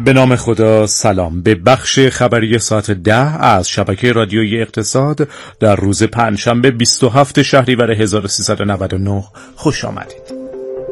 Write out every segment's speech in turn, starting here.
به نام خدا. سلام. به بخش خبری ساعت 10 از شبکه رادیویی اقتصاد در روز پنجشنبه 27 شهریور 1399 خوش آمدید.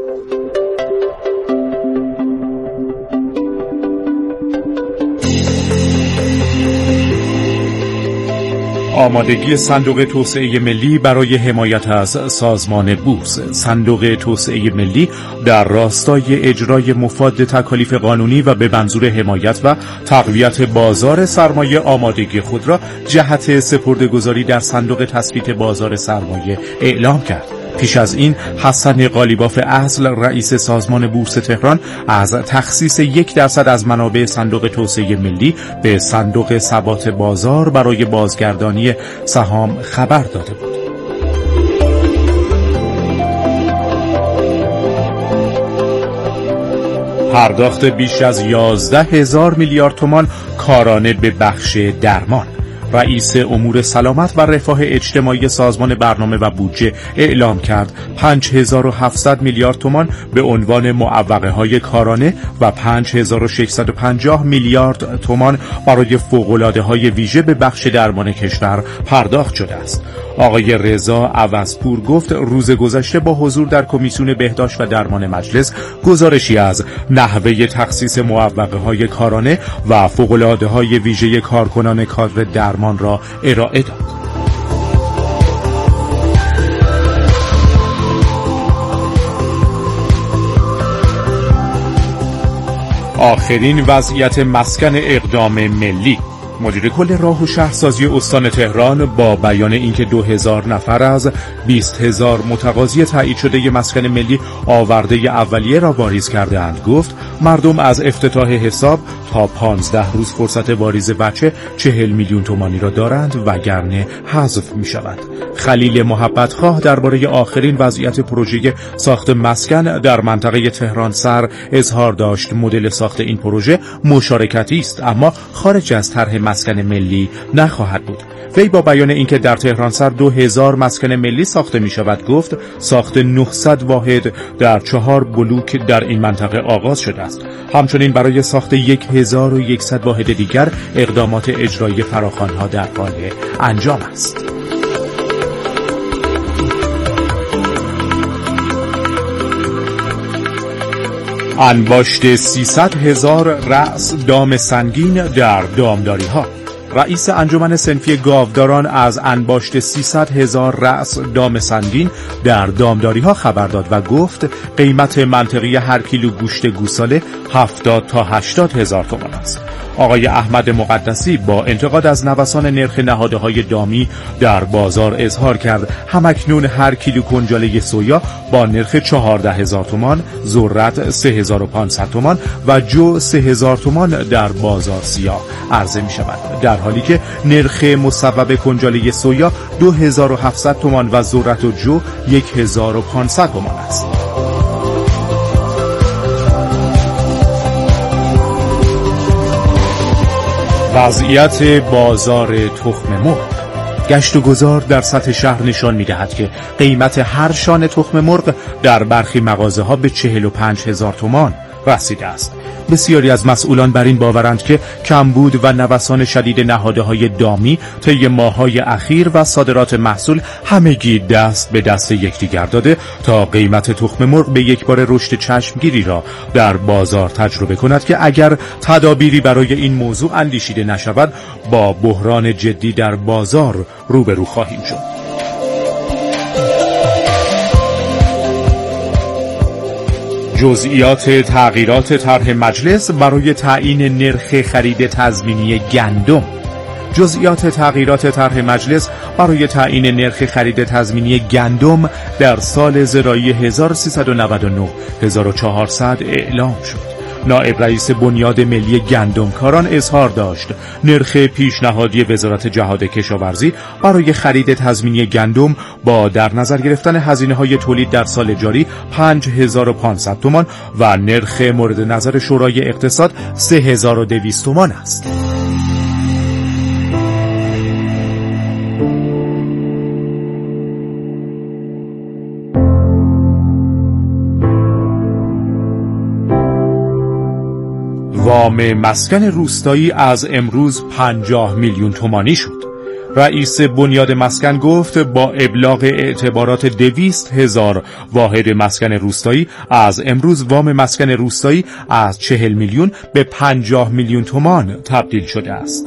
آمادگی صندوق توسعه ملی برای حمایت از سازمان بورس. صندوق توسعه ملی در راستای اجرای مفاد تکالیف قانونی و به منظور حمایت و تقویت بازار سرمایه آمادگی خود را جهت سپرده‌گذاری در صندوق تثبیت بازار سرمایه اعلام کرد. پیش از این حسن قالیباف اصل رئیس سازمان بورس تهران از تخصیص 1% از منابع صندوق توسعه ملی به صندوق ثبات بازار برای بازگردانی سهام خبر داده بود. پرداخت بیش از 11,000 میلیارد تومان کارانه به بخش درمان. رئیس امور سلامت و رفاه اجتماعی سازمان برنامه و بودجه اعلام کرد 5700 میلیارد تومان به عنوان معوقه‌های کارانه و 5650 میلیارد تومان برای فوق‌العاده‌های ویژه به بخش درمان کشور پرداخت شده است. آقای رضا عوضپور گفت روز گذشته با حضور در کمیسیون بهداشت و درمان مجلس گزارشی از نحوه تخصیص معوقه‌های کارانه و فوق‌العاده‌های ویژه کارکنان کادر درمان را ارائه داد. آخرین وضعیت مسکن اقدام ملی. مدیر کل راه و شهرسازی استان تهران با بیان اینکه 2000 نفر از 20,000 متقاضی تایید شده مسکن ملی آورده اولیه را واریز کرده اند گفت مردم از افتتاح حساب تا 15 روز فرصت واریز بچه 40 میلیون تومانی را دارند وگرنه حذف می شود. خلیل محبتخواه درباره آخرین وضعیت پروژه ساخت مسکن در منطقه تهران سر اظهار داشت مدل ساخت این پروژه مشارکتی است اما خارج از طرح مسکن ملی نخواهد بود. وی با بیان اینکه در تهران سر 2000 مسکن ملی ساخته می شود گفت ساخت 900 واحد در 4 بلوک در این منطقه آغاز شده است. همچنین برای ساخت 1100 واحد دیگر اقدامات اجرایی فراخوان‌ها در حال انجام است. انباشت 300,000 رأس دام سنگین در دامداری‌ها. رئیس انجمن صنفی گاوداران از انباشت 300,000 رأس دام سنگین در دامداری‌ها خبر داد و گفت قیمت منطقی هر کیلو گوشت گوساله 70 تا 80,000 تومان است. آقای احمد مقدسی با انتقاد از نوسان نرخ نهادهای دامی در بازار اظهار کرد همکنون هر کیلو کنجاله سویا با نرخ 14,000 تومان، ذرت 3,500 تومان و جو 3,000 تومان در بازار سیاه عرضه می شود، در حالی که نرخ مصوب کنجاله سویا 2,700 تومان و ذرت و جو 1,500 تومان است. وضعیت بازار تخم مرغ. گشت و گذار در سطح شهر نشان می‌دهد که قیمت هر شان تخم مرغ در برخی مغازه‌ها به 45,000 تومان رسیده است. بسیاری از مسئولان بر این باورند که کمبود و نوسان شدید نهادهای دامی طی ماه‌های اخیر و صادرات محصول همگی دست به دست یکدیگر داده تا قیمت تخم مرغ به یک بار رشد چشمگیری را در بازار تجربه کند که اگر تدابیری برای این موضوع اندیشیده نشود با بحران جدی در بازار روبرو خواهیم شد. جزئیات تغییرات طرح مجلس برای تعیین نرخ خرید تضمینی گندم. جزئیات تغییرات طرح مجلس برای تعیین نرخ خرید تضمینی گندم در سال زراعی 1399-1400 اعلام شد. نائب رئیس بنیاد ملی گندمکاران اظهار داشت نرخ پیشنهادی وزارت جهاد کشاورزی برای خرید تضمینی گندم با در نظر گرفتن هزینه‌های تولید در سال جاری 5,500 تومان و نرخ مورد نظر شورای اقتصاد 3,200 تومان است. وام مسکن روستایی از امروز 50 میلیون تومانی شد. رئیس بنیاد مسکن گفت با ابلاغ اعتبارات 200,000 واحد مسکن روستایی از امروز وام مسکن روستایی از 40 میلیون به 50 میلیون تومان تبدیل شده است.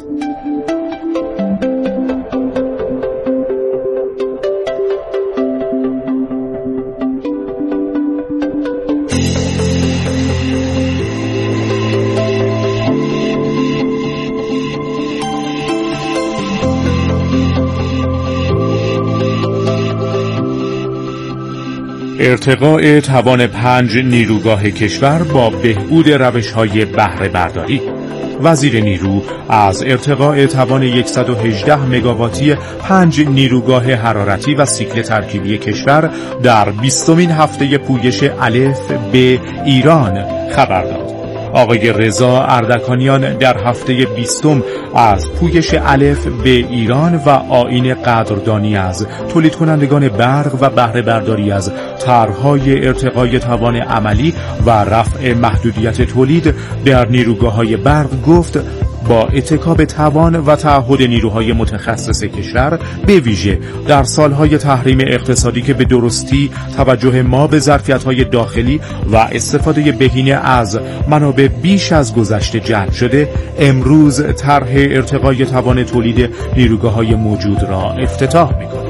ارتقاء توان 5 نیروگاه کشور با بهبود روش‌های بهره برداری. وزیر نیرو از ارتقاء توان 118 مگاواتی 5 نیروگاه حرارتی و سیکل ترکیبی کشور در 20مین هفته پویش الف به ایران خبر داد. آقای رضا اردکانیان در هفته 20 از پویش الف به ایران و آیین قدردانی از تولید کنندگان برق و بهره برداری از طرح‌های ارتقای توان عملی و رفع محدودیت تولید در نیروگاه‌های برق گفت با اتکا توان و تعهد نیروهای متخصص کشور به ویژه در سالهای تحریم اقتصادی که به درستی توجه ما به ظرفیت‌های داخلی و استفاده بهینه از منابع بیش از گذشته جلب شده، امروز طرح ارتقای توان تولید نیروگاه‌های موجود را افتتاح می‌کنیم.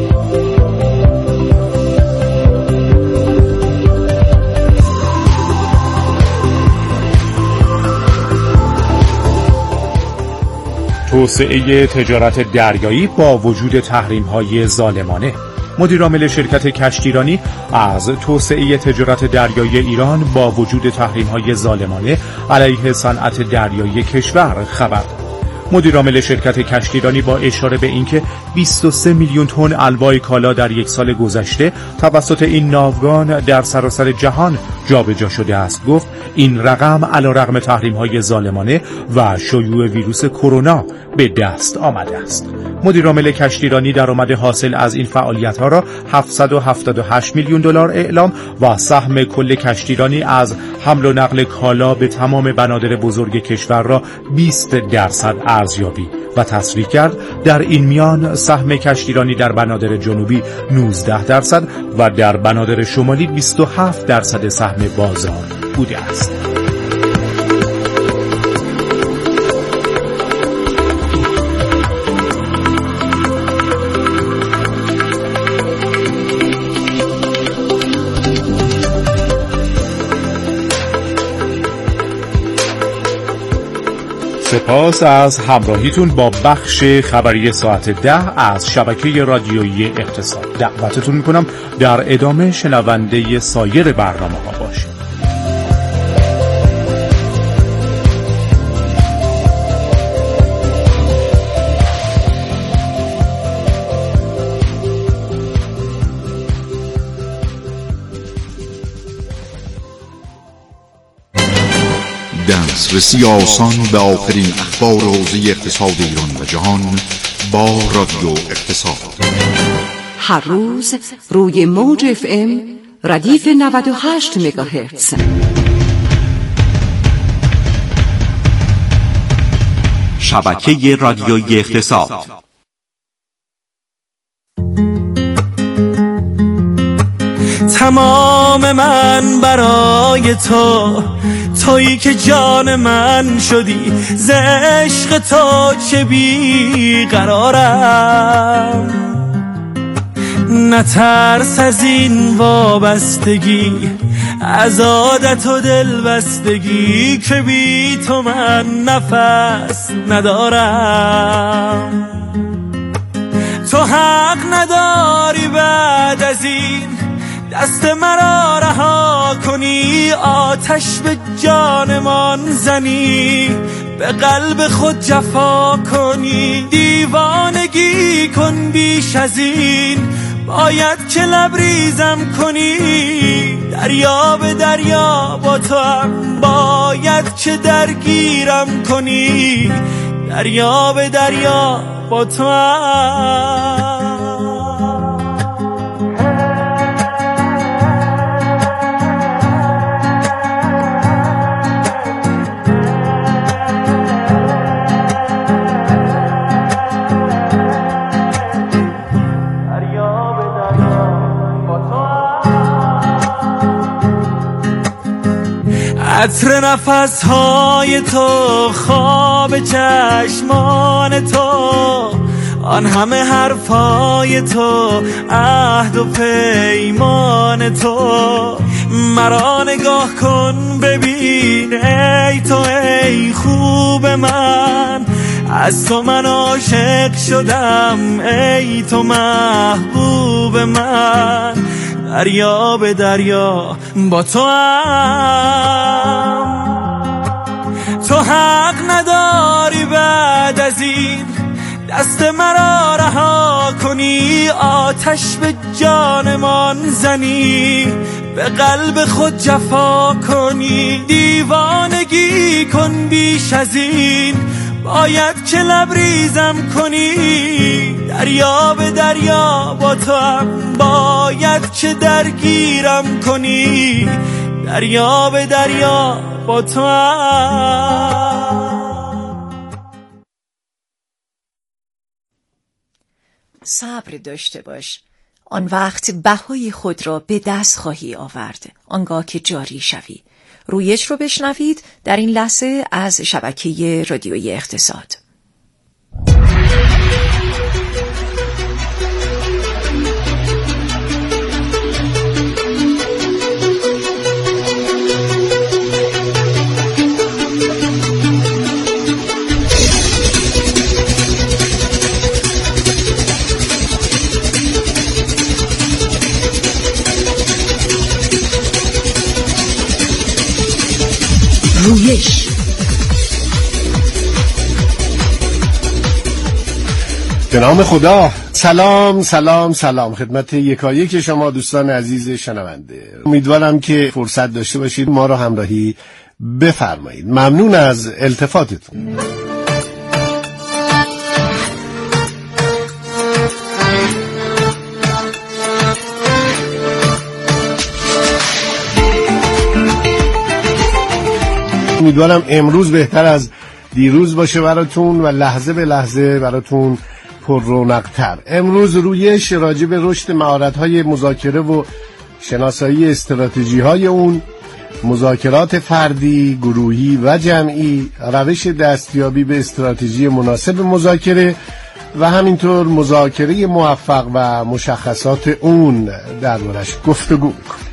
توسعه تجارت دریایی با وجود تحریم‌های ظالمانه. مدیرعامل شرکت کشتیرانی از توسعه تجارت دریایی ایران با وجود تحریم‌های ظالمانه علیه صنعت دریایی کشور خبر داد. مدیرعامل شرکت کشتیرانی با اشاره به اینکه 23 میلیون تن انواع کالا در یک سال گذشته توسط این ناوگان در سراسر جهان جابجا شده است گفت این رقم علیرغم تحریم‌های ظالمانه و شیوع ویروس کرونا به دست آمده است. مدیرعامل کشتیرانی درآمد حاصل از این فعالیت‌ها را 778 میلیون دلار اعلام و سهم کل کشتیرانی از حمل و نقل کالا به تمام بنادر بزرگ کشور را 20% ارزیابی و تصریح کرد. در این میان سهم کشتیرانی در بنادر جنوبی 19% و در بنادر شمالی 27% سهم بازار بوده است. سپاس از همراهیتون با بخش خبری ساعت 10 از شبکه رادیویی اقتصاد. دعوتتون میکنم در ادامه شنونده سایر برنامه ها باشید. دسترسی آسان به آخرین اخبار حوزه اقتصاد ایران و جهان با رادیو اقتصاد. هر روز روی موج FM ردیف 98 مگاهرتز. شبکه رادیویی اقتصاد. تمام من برای تو، تویی که جان من شدی، ز عشق تو چه بی قرارم. نترس از این وابستگی، از عادت و دلبستگی، که بی تو من نفس ندارم. تو حق نداری بعد از این دست مرا رها کنی، آتش به جانمان زنی، به قلب خود جفا کنی. دیوانگی کن بیش از این، باید که لبریزم کنی. دریا به دریا با تو هم باید که درگیرم کنی. دریا به دریا با تو هم. عطر نفسهای تو، خواب چشمان تو، آن همه حرفای تو، عهد و پیمان تو. مرا نگاه کن ببین ای تو ای خوب من، از تو من عاشق شدم ای تو محبوب من. دریا به دریا با تو هم، تو حق نداری بعد از این دست مرا رها کنی، آتش به جانمان زنی، به قلب خود جفا کنی، دیوانگی کن بیش از این، باید که لبریزم کنی. دریا به دریا با تو هم، باید که درگیرم کنی. دریا به دریا با تو هم. صبر داشته باش، آن وقت بهای خود را به دست خواهی آورد، آنگاه که جاری شوی. رویش رو بشنوید در این لحظه از شبکه رادیویی اقتصاد. رویش. به نام خدا. سلام سلام سلام خدمت یکایک شما دوستان عزیز شنونده. امیدوارم که فرصت داشته باشید ما را همراهی بفرمایید. ممنون از التفاتتون. امیدوارم امروز بهتر از دیروز باشه براتون و لحظه به لحظه براتون پر رونق‌تر. امروز رویش راجع به رشد مهارت‌های مذاکره و شناسایی استراتژی‌های اون، مذاکرات فردی، گروهی و جمعی، روش دستیابی به استراتژی مناسب مذاکره و همینطور مذاکره موفق و مشخصات اون دربارش گفتگو می‌کنه.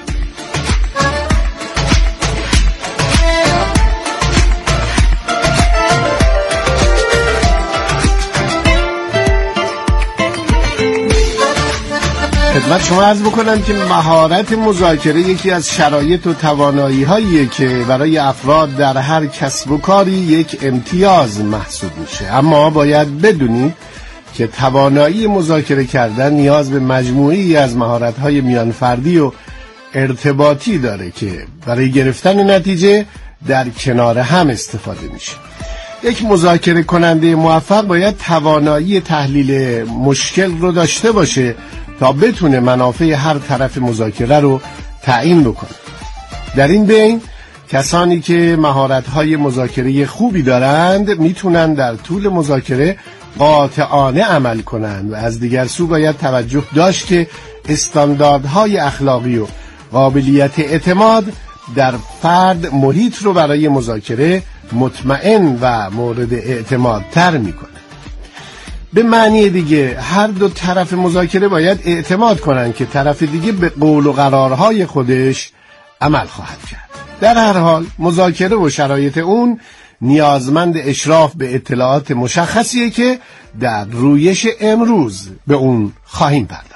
خدمت شما عرض بکنم که مهارت مذاکره یکی از شرایط و توانایی‌هاییه که برای افراد در هر کسب و کاری یک امتیاز محسوب میشه، اما باید بدونید که توانایی مذاکره کردن نیاز به مجموعی از مهارت‌های میانفردی و ارتباطی داره که برای گرفتن نتیجه در کنار هم استفاده میشه. یک مذاکره کننده موفق باید توانایی تحلیل مشکل رو داشته باشه تا بتونه منافع هر طرف مذاکره رو تعیین بکنه. در این بین کسانی که مهارت‌های مذاکره خوبی دارند میتونن در طول مذاکره قاطعانه عمل کنند و از دیگر سو باید توجه داشت که استانداردهای اخلاقی و قابلیت اعتماد در فرد محیط رو برای مذاکره مطمئن و مورد اعتماد تر میکنه. به معنی دیگه هر دو طرف مذاکره باید اعتماد کنن که طرف دیگه به قول و قرارهای خودش عمل خواهد کرد. در هر حال مذاکره و شرایط اون نیازمند اشراف به اطلاعات مشخصیه که در رویش امروز به اون خواهیم پرداخت.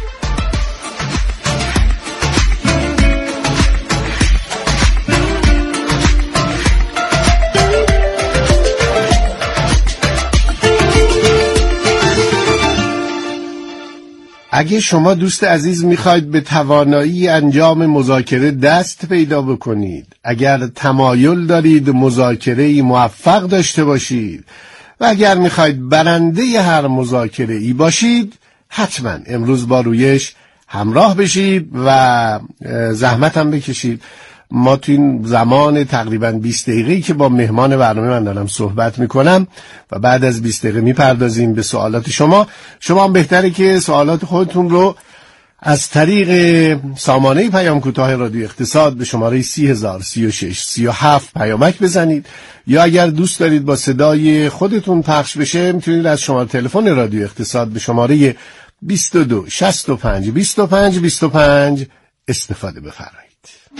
اگه شما دوست عزیز میخواید به توانایی انجام مذاکره دست پیدا بکنید، اگر تمایل دارید مذاکره‌ای موفق داشته باشید و اگر میخواید برنده هر مذاکره‌ای باشید، حتما امروز با رویش همراه بشید و زحمت هم بکشید. ما تو این زمان تقریبا 20 دقیقه‌ای که با مهمان برنامه من دارم صحبت میکنم و بعد از 20 دقیقه میپردازیم به سوالات شما هم بهتره که سوالات خودتون رو از طریق سامانه پیام کوتاه رادیو اقتصاد به شماره 303637 پیامک بزنید، یا اگر دوست دارید با صدای خودتون پخش بشه میتونید از شماره تلفن رادیو اقتصاد به شماره 22 65 25 25 استفاده بفرمایید.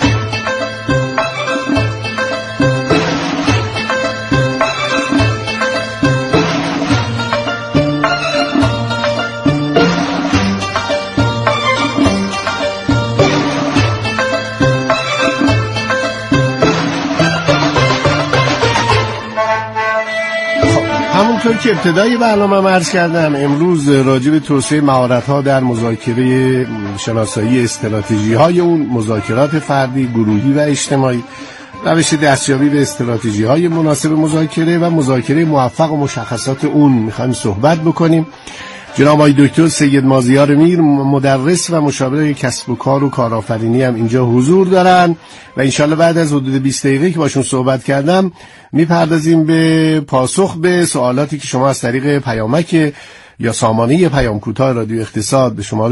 همونطور که ابتدای برنامه عرض کردم، امروز راجع به توسعه مهارت‌ها در مذاکره، شناسایی استراتژی‌های اون مذاکرات فردی، گروهی و اجتماعی، روش دستیابی به استراتژی‌های مناسب مذاکره و مذاکره موفق و مشخصات اون می‌خوایم صحبت بکنیم. جناب آقای دکتر سید مازیار میر، مدرس و مشاور کسب و کار و کارآفرینی هم اینجا حضور دارن و انشالله بعد از حدود 20 دقیقه که باشون صحبت کردم میپردازیم به پاسخ به سوالاتی که شما از طریق پیامک یا سامانه پیام کوتاه رادیو اقتصاد به شماره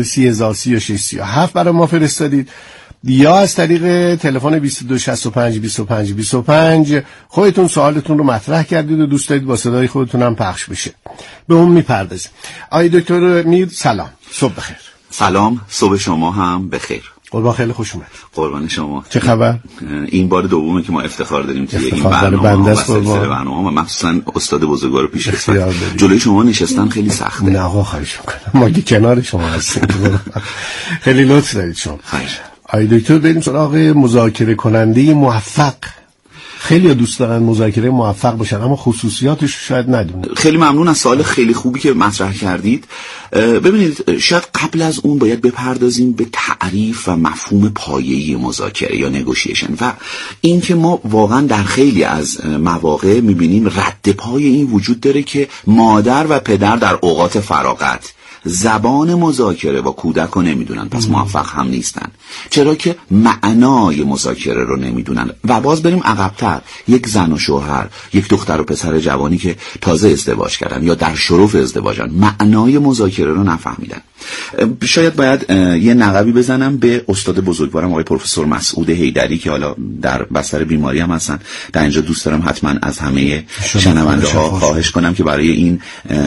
303637 برای ما فرستادید، یا از طریق تلفن 22 65 25 25 خودتون سوالتون رو مطرح کردید و دوست دارید با صدای خودتون هم پخش بشه. به اون میپردازیم. آقای دکتر میر سلام، صبح بخیر. سلام، صبح شما هم بخیر. قربان، خیلی خوش اومد. قربان شما. چه خبر؟ این بار دومه که ما افتخار داریم توی این برنامه و سلسله برنامه و مخصوصا استاد بزرگوار رو پیش خدمت. جلوی شما نشستن خیلی سخته. نه آقا خواهش می‌کنم. ما که کنار شما هستیم. خیلی لطف دارید شما. خواهش. آقای دکتر بریم سراغ مذاکره کننده موفق. خیلی دوست دارن مذاکره موفق باشن اما خصوصیاتش شاید ندونن. خیلی ممنون از سوال خیلی خوبی که مطرح کردید. ببینید، شاید قبل از اون باید بپردازیم به تعریف و مفهوم پایه‌ای مذاکره یا نگوشیشن و اینکه ما واقعا در خیلی از مواقع می‌بینیم رد پای این وجود داره که مادر و پدر در اوقات فراغت زبان مذاکره با کودک رو نمیدونن، پس موفق هم نیستن، چرا که معنای مذاکره رو نمیدونن. و باز بریم عقب‌تر، یک زن و شوهر، یک دختر و پسر جوانی که تازه ازدواج کردن یا در شرف ازدواجن، معنای مذاکره رو نفهمیدن. شاید باید یه نقبی بزنم به استاد بزرگوارم آقای پروفسور مسعود حیدری که حالا در بستر بیماری هم هستن. در اینجا دوست دارم حتما از همه شنونده ها خواهش کنم که برای این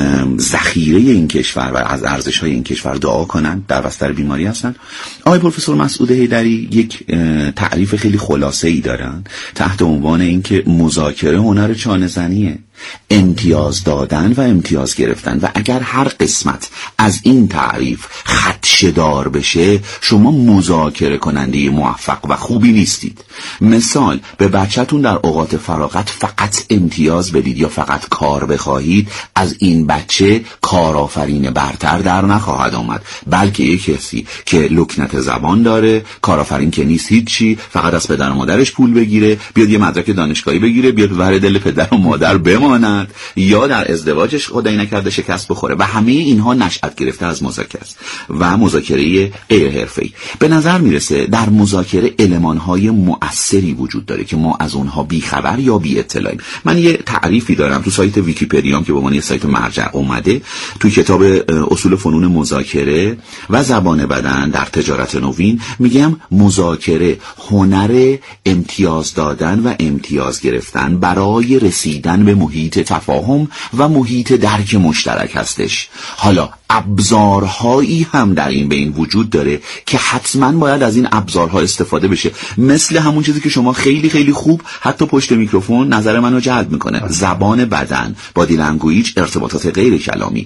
ذخیره این کشور و از ارزش‌های این کشور دعا کنن. در بستر بیماری هستن. آقای پروفسور مسعود حیدری یک تعریف خیلی خلاصه‌ای دارن تحت عنوان اینکه مذاکره هنر چانه‌زنیه، امتیاز دادن و امتیاز گرفتن، و اگر هر قسمت از این تعریف خدشه‌دار بشه شما مذاکره کننده موفق و خوبی نیستید. مثال، به بچه‌تون در اوقات فراغت فقط امتیاز بدید یا فقط کار بخواهید، از این بچه کارآفرین برتر در نخواهد آمد، بلکه یک کسی که لکنت زبان داره، کارآفرین که نیست هیچی، فقط از پدر و مادرش پول بگیره، بیاد یه مدرک دانشگاهی بگیره، بیاد ور دل پدر و مادر بماند، یا در ازدواجش خدایی نکرده شکست بخوره. و همه اینها نشأت گرفته از مذاکره است و مذاکره غیر حرفه‌ای. به نظر میرسه در مذاکره المان‌های مؤثری وجود داره که ما از اونها بیخبر یا بی اطلاعیم. من یه تعریفی دارم تو سایت ویکی‌پدیا که به عنوان یه سایت مرجع اومده، تو کتاب اصول فنون مذاکره و زبان بدن در تجارت نوین، میگم مذاکره هنر امتیاز دادن و امتیاز گرفتن برای رسیدن به محیط تفاهم و محیط درک مشترک هستش. حالا ابزارهایی هم در این بین وجود داره که حتما باید از این ابزارها استفاده بشه، مثل همون چیزی که شما خیلی خیلی خوب حتی پشت میکروفون نظر منو جلب میکنه، زبان بدن، بادی لنگویج، ارتباطات غیر کلامی،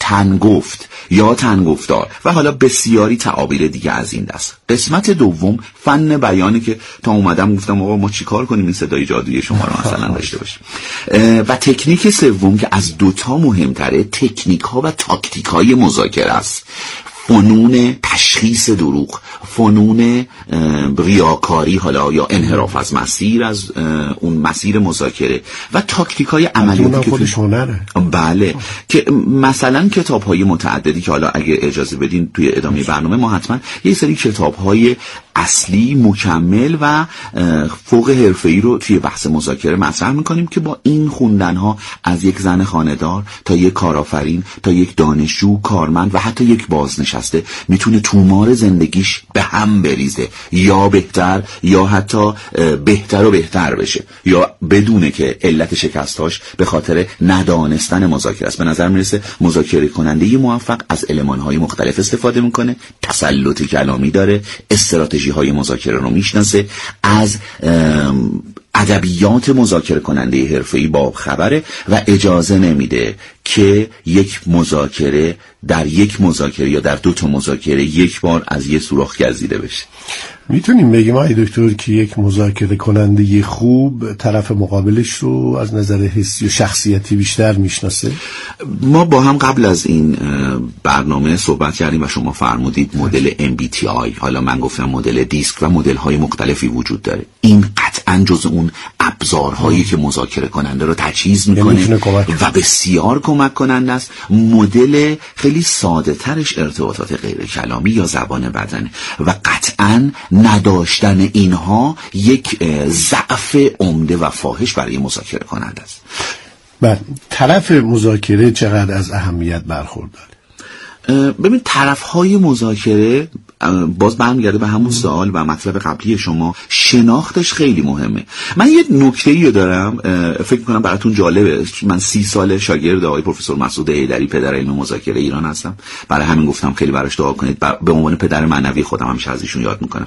تنگفت یا تنگفتار و حالا بسیاری تعابیر دیگه از این دست. قسمت دوم فن بیانی که تا اومدم گفتم آقا ما چیکار کنیم این صدای جادویی شما رو مثلا داشته باشیم. و تکنیک سوم که از دوتا مهمتره، تکنیک ها و تاکتیک های مذاکره است. فنون تشخیص دروغ، فنون ریاکاری حالا یا انحراف از مسیر، از اون مسیر مذاکره و تاکتیک‌های عملیاتی که خودش هنره. بله، که مثلا کتاب‌های متعددی که حالا اگه اجازه بدین توی ادامه برنامه ما حتما یه سری کتاب‌های اصلی مکمل و فوق حرفه‌ای رو توی بحث مذاکره مطرح می‌کنیم که با این خوندن‌ها از یک زن خانه‌دار تا یک کارآفرین تا یک دانشجو، کارمند و حتی یک بازنشسته نشسته میتونه تومار زندگیش به هم بریزه، یا بهتر یا حتی بهتر و بهتر بشه، یا بدونه که علت شکستاش به خاطر ندانستن مذاکره است. به نظر میرسه مذاکره کننده موفق از المان‌های مختلف استفاده میکنه، تسلط کلامی داره، استراتژی‌های مذاکره رو میشناسه، از ادبیات مذاکره کننده حرفه‌ای با خبره و اجازه نمیده که یک مذاکره در یک مذاکره یا در دو تا مذاکره یک بار از یه سوراخ گزیده بشه. میتونیم بگیم آقای دکتر که یک مذاکره کننده خوب طرف مقابلش رو از نظر حسی و شخصیتی بیشتر میشناسه؟ ما با هم قبل از این برنامه صحبت کردیم و شما فرمودید مدل MBTI، حالا من گفتم مدل دیسک و مدل های مختلفی وجود داره. این قطعا جز اون ابزارهایی که مذاکره کننده رو تجهیز میکنه و بسیار کمک کننده است. مدل خیلی ساده ترش ارتباطات غیر کلامی یا زبان بدنه و قطعا نداشتن اینها یک ضعف عمده و فاحش برای مذاکره کننده است. بعد طرف مذاکره چقدر از اهمیت برخورداره؟ ببین طرف‌های مذاکره باز برمیگرده به همون سوال و مطلب قبلی شما، شناختش خیلی مهمه. من یه نکته‌ای دارم فکر می‌کنم براتون جالبه. من 30 سال شاگرد آقای پروفسور مسعود حیدری پدر علم مذاکره ایران هستم، برای همین گفتم خیلی براش دعا کنید. به عنوان پدر معنوی خودم همیشه از ایشون یاد می‌کنم.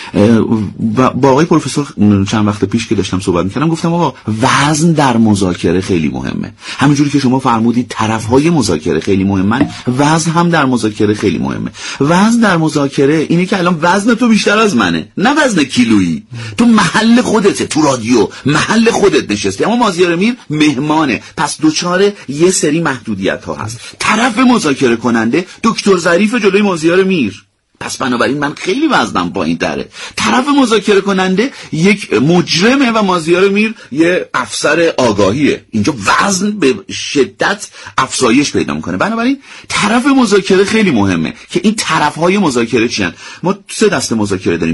و با آقای پروفسور چند وقت پیش که داشتم صحبت می‌کردم گفتم آقا وزن در مذاکره خیلی مهمه. همونجوری که شما فرمودید طرف‌های مذاکره خیلی مهمن، وزن هم در مذاکره خیلی مهمه. وزن در مذاکره اینه که الان وزن تو بیشتر از منه، نه وزن کیلویی. تو محل خودته، تو رادیو محل خودت نشستی، اما مازیار امیر مهمانه، پس دوچار یه سری محدودیت ها هست. طرف مذاکره کننده دکتر ظریف جلوی مازیار امیر، پس بنابراین من خیلی وزنم پایین تره. طرف مذاکره کننده یک مجرمه و مازیار میر یه افسر آگاهیه. اینجا وزن به شدت افزایش پیدا میکنه. بنابراین طرف مذاکره خیلی مهمه که این طرفهای مذاکره چیان. ما 3 دسته مذاکره داریم: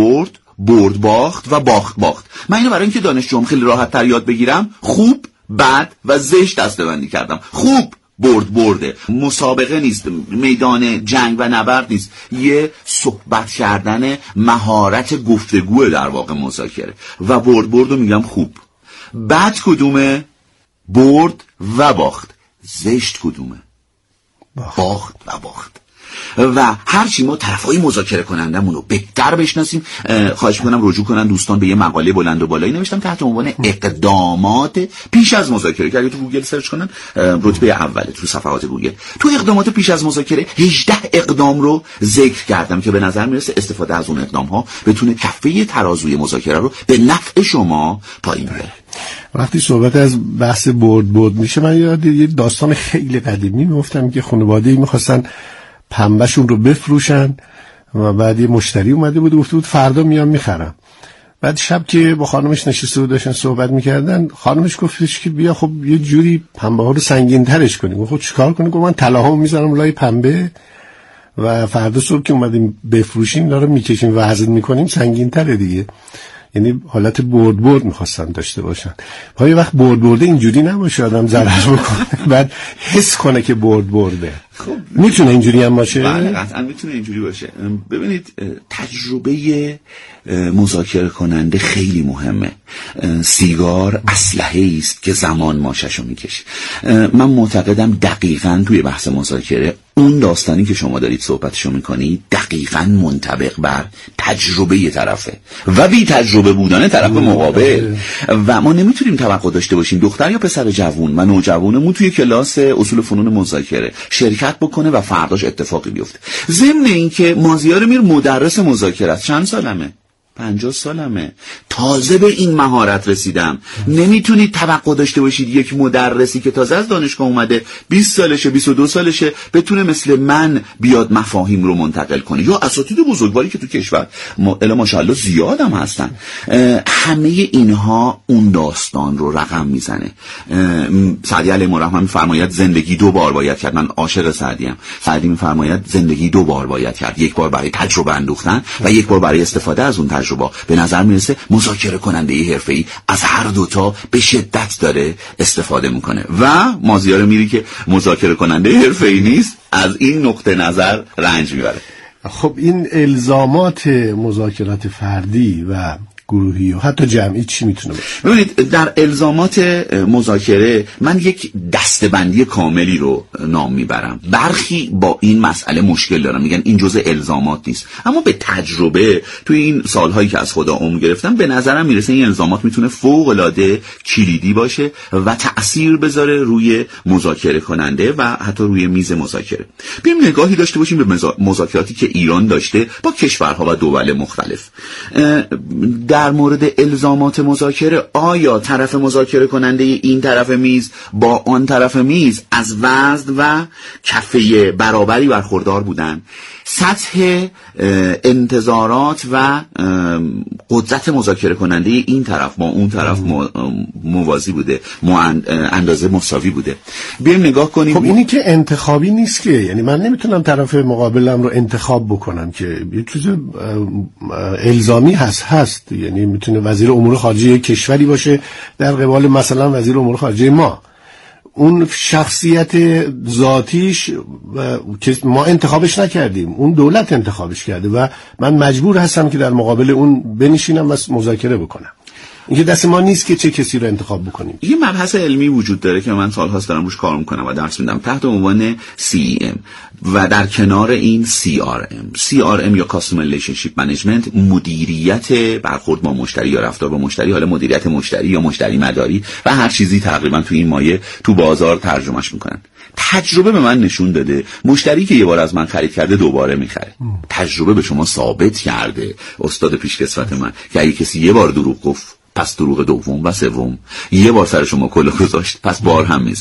برد باخت و باخت. من اینو برای اینکه دانشجوام خیلی راحت تر یاد بگیرم خوب، بد و زشت دسته‌بندی کردم. خوب برده، مسابقه نیست، میدان جنگ و نبرد نیست، یه صحبت کردن، مهارت گفتگوه در واقع مذاکره. و برد رو میگم خوب. بد کدومه؟ برد و باخت. زشت کدومه؟ باخت و باخت. و هرچی ما طرفای مذاکره کنندمون رو بهتر بشناسیم، خواهش می‌کنم رجوع کنن دوستان به یه مقاله بلند و بالایی نوشتم تحت عنوان اقدامات پیش از مذاکره که اگه تو گوگل سرچ کنن رتبه اوله تو صفحات گوگل. تو اقدامات پیش از مذاکره 18 اقدام رو ذکر کردم که به نظر میرسه استفاده از اون اقدام‌ها بتونه کفه ترازوی مذاکره رو به نفع شما پایین بیاره. وقتی صحبت از بحث برد میشه، من یاد یه داستان خیلی قدیمی میافتم که خانواده‌ای می‌خواستن پنبهشون رو بفروشن و بعد یه مشتری اومده بود گفته بود فردا میام میخرم. بعد شب که با خانمش نشسته بود داشتن صحبت میکردن، خانمش گفتش که بیا خب یه جوری پنبه ها رو سنگین ترش کنیم. خب چیکار کنیم؟ گفت من طلاهامو میذارم لای پنبه و فردا صبح که اومدیم بفروشیم داره میکشیم وزن میکنیم سنگین تره دیگه. یعنی حالت برد میخواستن داشته باشن. پای وقت برده اینجوری نباشه آدم ضرر بکنه، بعد حس کنه که برده. خب میتونه اینجوری هم باشه؟ بله قطعا میتونه اینجوری باشه. ببینید تجربه مذاکره کننده خیلی مهمه. سیگار اسلحه‌ای است که زمان ماشه‌شو میکشه. من معتقدم دقیقاً توی بحث مذاکره اون داستانی که شما دارید صحبتشو میکنید دقیقاً منطبق بر تجربه طرفه و بی تجربه بودن طرف مقابل. و ما نمیتونیم توقع داشته باشیم دختر یا پسر جوون و نوجوانمون توی کلاس اصول فنون مذاکره شرکت بکنه و فرداش اتفاقی بیفته. ضمن اینکه مازیار میر مدرس مذاکره است. چند سالمه؟ 50 سالمه. تازه به این مهارت رسیدم. نمیتونید توقع داشته باشید یک مدرسی که تازه از دانشگاه اومده 20 سالشه 22 سالشه بتونه مثل من بیاد مفاهیم رو منتقل کنه. یا اساتید بزرگواری که تو کشور الا ماشاءالله زیاد هم هستن. همه اینها اون داستان رو رقم میزنه. سعدی علیه الرحمه میفرماید زندگی 2 بار باید کرد. من عاشق سعدیم. سعدی میفرماید زندگی 2 بار باید کرد. یک بار برای تجربه اندوختن و یک بار برای استفاده از اون تجربه. به نظر میرسه مذاکره کننده حرفه‌ای از هر دوتا به شدت داره استفاده میکنه و مازیار میری که مذاکره کننده حرفه‌ای نیست از این نقطه نظر رنج میبره. خب این الزامات مذاکرات فردی و گروهی و حتی جمعی چی میتونه باشه؟ ببینید در الزامات مذاکره من یک دسته‌بندی کاملی رو نام میبرم. برخی با این مسئله مشکل دارن، میگن این جزء الزامات نیست، اما به تجربه توی این سالهایی که از خدا عمر گرفتم به نظرم میرسه این الزامات میتونه فوق‌العاده کلیدی باشه و تأثیر بذاره روی مذاکره کننده و حتی روی میز مذاکره. بیایم نگاهی داشته باشیم به مذاکراتی که ایران داشته با کشورها و دول مختلف. در مورد الزامات مذاکره، آیا طرف مذاکره کننده این طرف میز با آن طرف میز از وزن و کفه برابری برخوردار بودن؟ سطح انتظارات و قدرت مذاکره کننده این طرف با اون طرف موازی بوده، اندازه مساوی بوده؟ بیایم نگاه کنیم. خب اینی که انتخابی نیست که، یعنی من نمیتونم طرف مقابلم رو انتخاب بکنم که یه چیز الزامی هست، یعنی میتونه وزیر امور خارجه کشوری باشه در قبال مثلا وزیر امور خارجه ما، اون شخصیت ذاتیش که ما انتخابش نکردیم، اون دولت انتخابش کرده و من مجبور هستم که در مقابل اون بنشینم و مذاکره بکنم. اینکه دست ما نیست که چه کسی رو انتخاب بکنیم. یه مبحث علمی وجود داره که من سال‌هاست دارم روش کار میکنم و درس میدم تحت عنوان CEM و در کنار این CRM یا Customer Relationship Management، مدیریت برخورد با مشتری یا رفتار با مشتری، حالا مدیریت مشتری یا مشتری مداری و هر چیزی تقریبا تو این مایه تو بازار ترجمهش میکنن. تجربه به من نشون داده مشتری که یه بار از من خرید کرده دوباره میخره. تجربه به شما ثابت کرده استاد پیشکسوت من که اگه کسی یه بار دروغ گفت پس دروغ دوم و سوم، یه بار سر شما کلاه گذاشت پس بار هم میزن.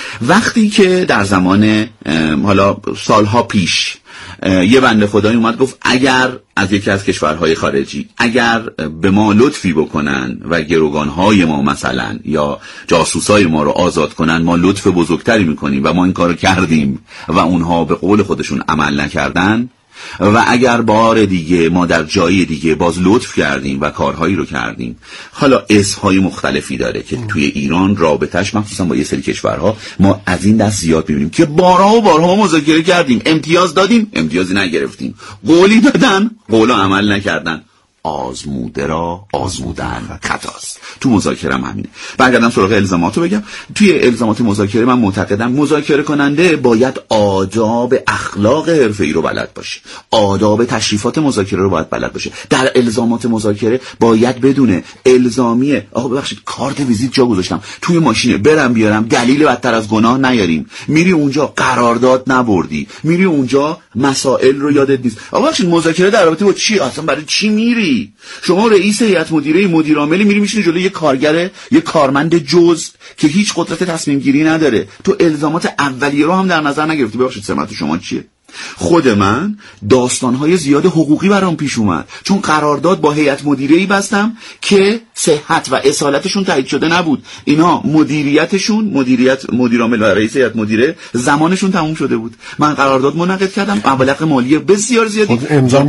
وقتی که در زمان حالا سالها پیش یه بنده خدایی اومد گفت اگر از یکی از کشورهای خارجی اگر به ما لطفی بکنن و گروگانهای ما مثلا یا جاسوسای ما رو آزاد کنن، ما لطف بزرگتری میکنیم و ما این کارو کردیم و اونها به قول خودشون عمل نکردن، و اگر بار دیگه ما در جای دیگه باز لطف کردیم و کارهایی رو کردیم. حالا اسمهای مختلفی داره که توی ایران رابطش مخصوصا با یه سری کشورها ما از این دست زیاد میبینیم که بارها و بارها مذاکره کردیم، امتیاز دادیم، امتیازی نگرفتیم، قولی دادن، قولو عمل نکردن. آزموده را آزمودن خطاست. تو مذاکره هم همینه. برگردم سراغ الزاماتو بگم. توی الزامات مذاکره من معتقدم مذاکره کننده باید آداب اخلاق حرفه‌ای رو بلد باشه، آداب تشریفات مذاکره رو باید بلد باشه. در الزامات مذاکره باید بدونه الزامیه آقا ببخشید کارت ویزیت جا گذاشتم توی ماشینه، برم بیارم، دلیل بدتر از گناه نیاریم. میری اونجا قرارداد نبردی، میری اونجا مسائل رو یادت نیست. آقا ببخشید مذاکره در رابطه با چی؟ اصلا برای چی میری؟ شما رئیس هیئت مدیره، مدیر عاملی، میری میشینی جلوی یه کارگر، یه کارمند جزء که هیچ قدرت تصمیم گیری نداره. تو الزامات اولیه رو هم در نظر نگرفتی. ببخشید سمت شما چیه؟ خود من داستانهای زیاد حقوقی برام پیش اومد چون قرارداد با هیئت مدیره‌ای بستم که صحت و اصالتشون تایید شده نبود. اینا مدیریتشون، مدیر عامل و رئیس هیئت مدیره زمانشون تموم شده بود. من قرارداد منعقد کردم، مبلغ مالی بسیار زیادی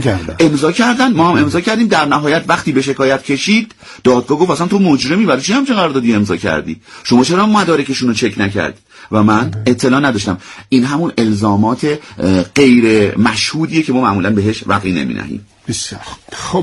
امضا کردن، ما هم امضا کردیم. در نهایت وقتی به شکایت کشید دادگاه گفت اصلا تو مجرمی، برای چی همچین قراردادی امضا کردی؟ شما چرا مدارکشون رو چک نکردی؟ و من اطلاع نداشتم. این همون الزامات غیر مشهودیه که ما معمولا بهش وقعی نمی‌نهیم. بسیار خب.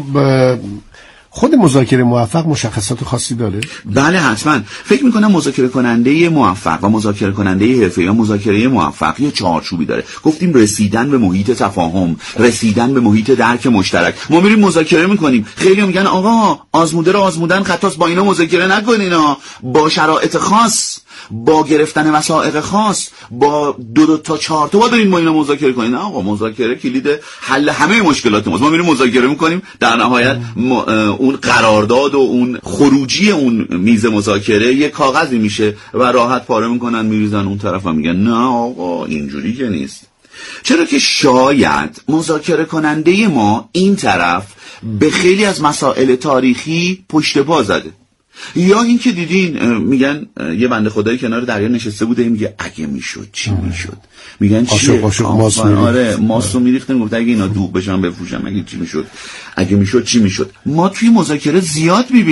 خود مذاکره موفق مشخصات خاصی داره؟ بله حتما. فکر میکنم مذاکره کننده موفق و مذاکره کننده حرفه‌ای یا مذاکره موفق یه چارچوبی داره. گفتیم رسیدن به محیط تفاهم، رسیدن به محیط درک مشترک. ما میریم مذاکره میکنیم، خیلی میگن آقا آزموده رو آزمودن خطاست، با اینا مذاکره نکنین، با شرایط خاص، با گرفتن وثائق خاص، با 2 تا 4 تا برین با اینا مذاکره کنین. نه آقا، مذاکره کلید حل همه مشکلات ماست. ما میریم مذاکره میکنیم، در نهایت اون قرارداد و اون خروجی اون میز مذاکره یه کاغذی میشه و راحت پاره میکنن میریزن اون طرف و میگن نه آقا اینجوری که نیست. چرا که شاید مذاکره کننده ما این طرف به خیلی از مسائل تاریخی پشت پا زده. یا این که دیدین میگن یه بنده خدایی کنار دریا نشسته بوده میگه اگه میشد چی میشد، میگن چیه؟ آره ماست رو میریختن، گفت اگه اینا دوغ بشن بفروشم اگه چی میشد، اگه میشد چی میشد. ما توی مذاکره زیاد میبینیم